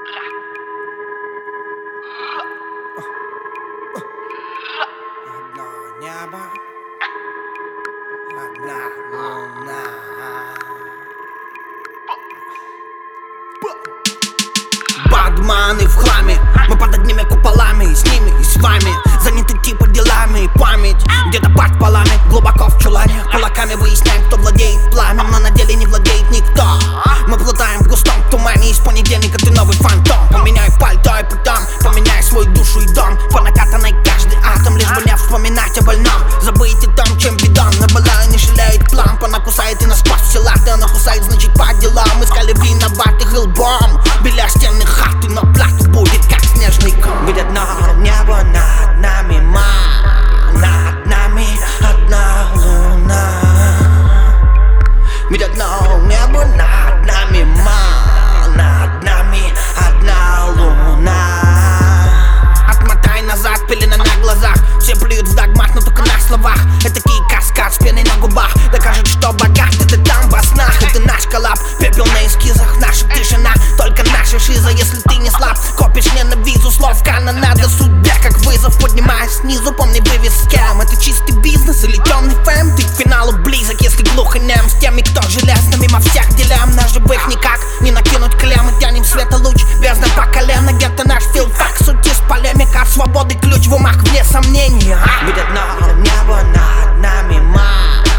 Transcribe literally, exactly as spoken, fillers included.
Одно небо, одна луна. Бадманы в хламе, мы под одними куполами, и с ними, и с вами заняты типа делами. Память где-то под полами, глубоко в чулане. Кулаками выясняем, кто владеет пламенем, но на деле не владеет никто. Мы плутаем в густом тумане, и с понедельника ты новый фантом. Поменяй пальто и потом поменяй свою душу и дом. По накатанной каждый атом, лишь бы не вспоминать о больном. Забыть о том, чем бедом. На балае не жалеет план, она кусает и насквозь все латы. Она кусает, значит, по делам. Искали виноватых лбом, беля стены хаты, но плата будет как снежный ком. Ведь одно небо над нами, ма, над нами одна луна. Ведь одно небо над нами, ма, над нами одна луна. Отмотай назад, пелена на глазах. Все плюют в догмах, но только на словах. Это такие каскад с пеной на губах. Докажет, что богат, это там во снах. Это наш коллаб, пепел на эскизах. Наша тишина, только наша шиза. Если ты не слаб, копишь ненавизу. Слов канонада судьбе, как вызов. Поднимаясь снизу, помни вывез с кем. Это чистый бизнес или темный фэм. Ты к финалу близок, если глух и нем. С теми, кто железно мимо всех делям. На живых никак не накинуть клем. Мы тянем света луч, бездна по колено. Где-то наш филфак, суть из полемика. Свободы ключ в умах, вне сомнения. Ведь одно небо над нами, ма,